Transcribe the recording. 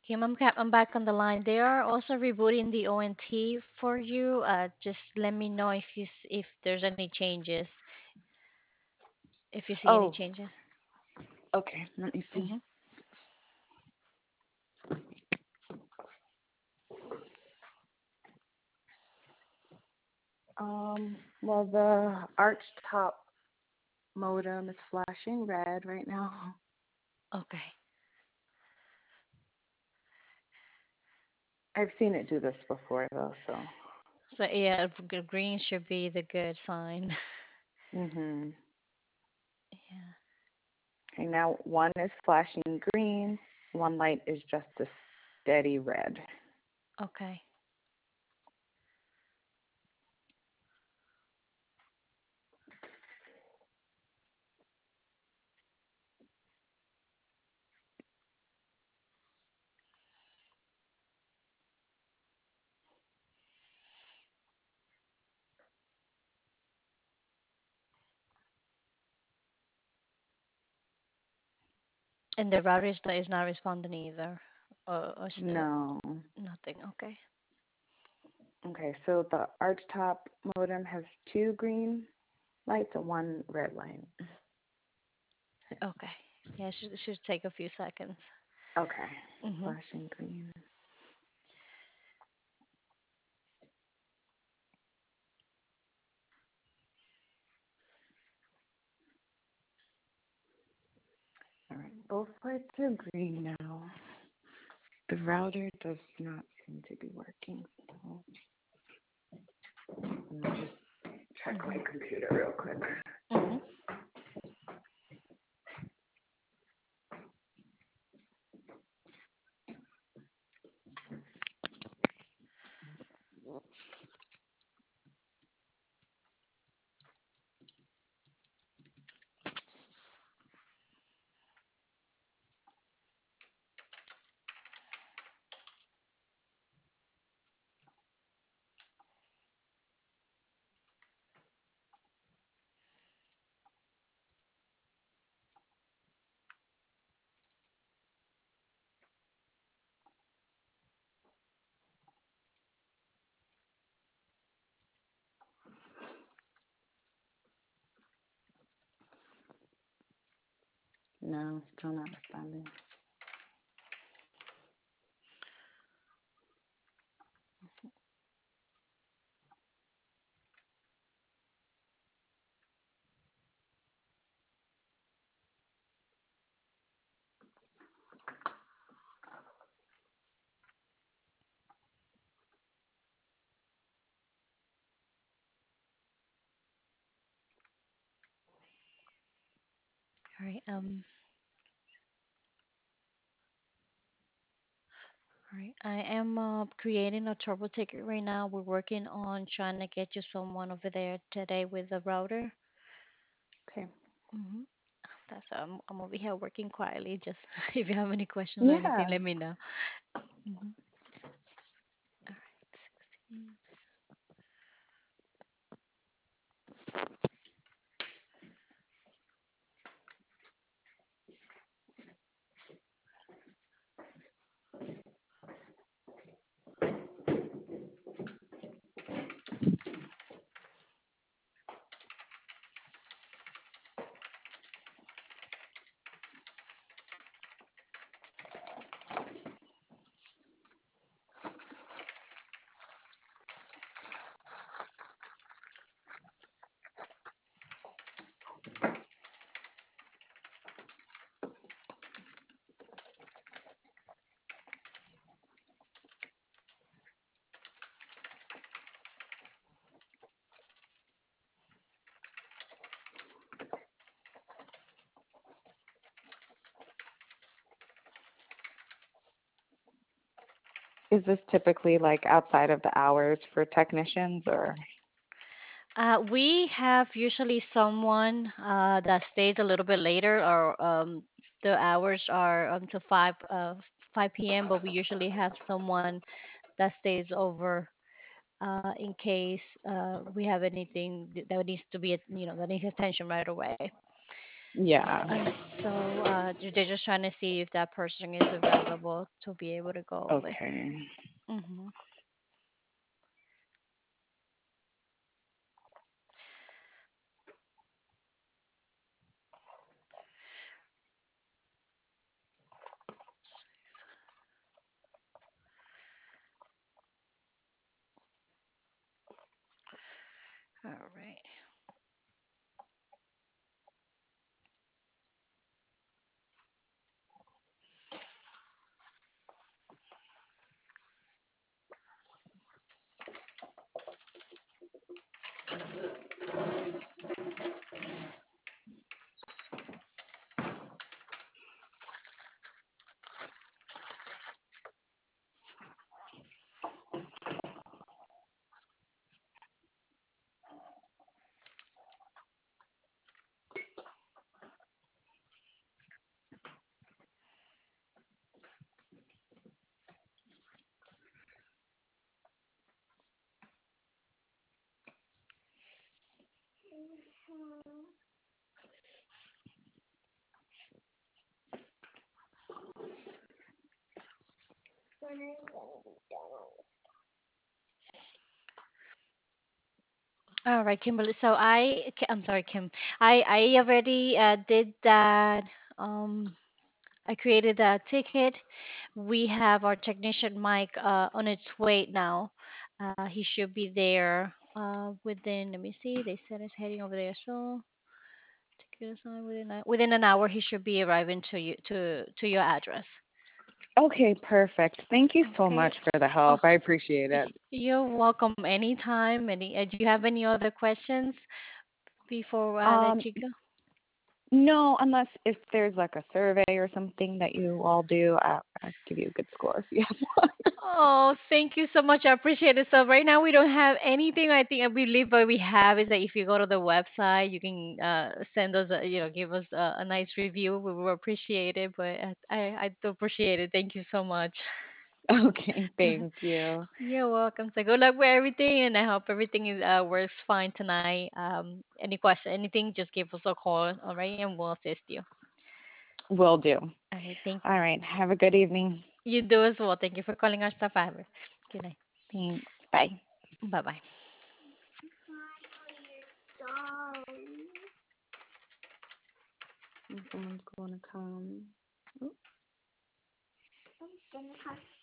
Kim, I'm back on the line. They are also rebooting the ONT for you. Just let me know if there's any changes, if you see any Oh, changes. okay. Let me see. Hmm. Well, the arch top modem is flashing red right now. Okay. I've seen it do this before though, so. So yeah, green should be the good sign. Mhm. Yeah. Okay, now one is flashing green, one light is just a steady red. Okay. And the router is not responding either. Or still No. nothing. Okay. Okay, so the arch top modem has two green lights and one red light. Okay. Yeah, it should take a few seconds. Okay, Hmm. flashing green. All right, both lights are green now. The router does not seem to be working, so I'm gonna just check my Hmm. computer real quick. Hmm. No, still not responding. All right. All right. I am creating a turbo ticket right now. We're working on trying to get you someone over there today with the router. Okay. Hmm. That's I'm over here working quietly. Just if you have any questions or anything, Yeah. let me know. Hmm. All right. 16. Is this typically like outside of the hours for technicians or? We have usually someone that stays a little bit later, or the hours are until 5 p.m. But we usually have someone that stays over in case we have anything that needs to be, that needs attention right away. Yeah. They're just trying to see if that person is available to be able to go over. Okay. Hmm. All right. All right, Kimberly. I'm sorry, Kim. I already did that. Um, I created a ticket. We have our technician Mike on its way now. He should be there within. Let me see. They said he's heading over there. So ticket assigned within an hour. He should be arriving to you to your address. Okay, perfect. Thank you so Okay. much for the Oh, help. I appreciate it. you're welcome anytime. Do you have any other questions before I Um, let you go? no, unless if there's like a survey or something that you all do, I'll give you a good score if you have one. Oh, thank you so much. I appreciate it. So right now we don't have anything. I believe what we have is that if you go to the website, you can send us, give us a nice review. We will appreciate it. But I do appreciate it. Thank you so much. Okay, thank you. You're welcome. So good luck with everything, and I hope everything works fine tonight. Any question, anything, just give us a call, all right, and we'll assist you. Will do. All right, thank All right, have a good evening. you do as well. Thank you for calling our survivor. Good night. Thanks. Bye. Bye bye. Someone's going to come.